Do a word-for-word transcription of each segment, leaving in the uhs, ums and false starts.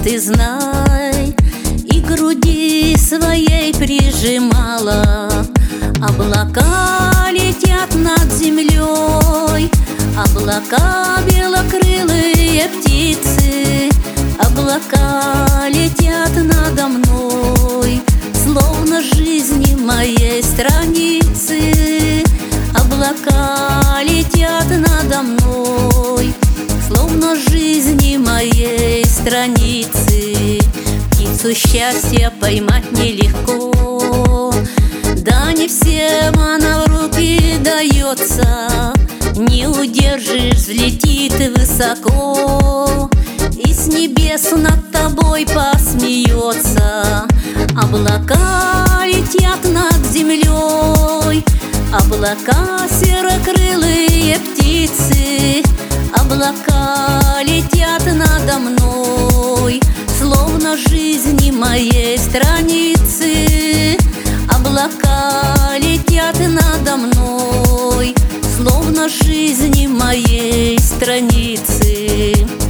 ты знай, и к груди своей прижимала. Облака летят над землей, облака белокрылые птицы, облака летят надо мной, словно жизни моей страницы. Облака летят надо мной, словно жизни моей страницы. Птицу счастья поймать нелегко, да не всем она в руки дается. Не удержишь, взлетит высоко, и с небес над тобой посмеется. Облака летят над землей, облака серокрылые птицы, облака летят надо мной, словно жизни моей страницы. Облака летят надо мной, словно жизни моей страницы.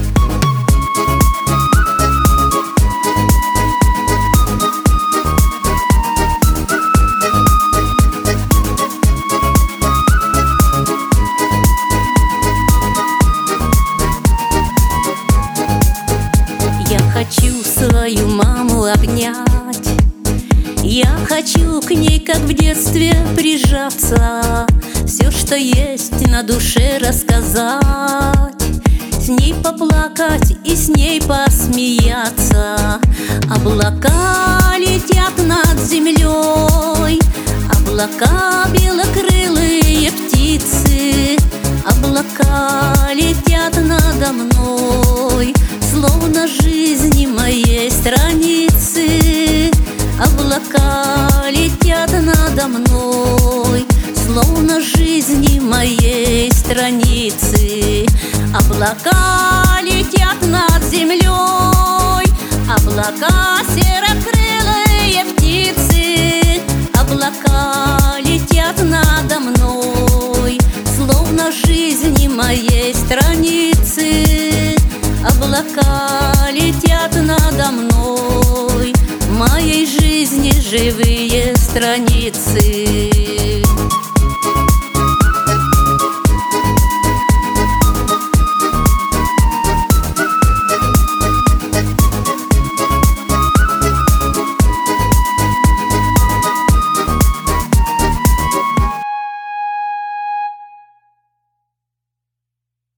Я хочу свою маму обнять, я хочу к ней, как в детстве, прижаться, все, что есть на душе, рассказать, с ней поплакать и с ней посмеяться. Облака летят над землей, облака белокрылые птицы, облака летят надо мной, словно жизни моей страницы. Облака летят надо мной, словно жизни моей страницы. Облака летят над землей, облака серокрылые птицы, облака летят надо мной, словно жизни моей страницы. Облака летят надо мной, моей жизни живые страницы.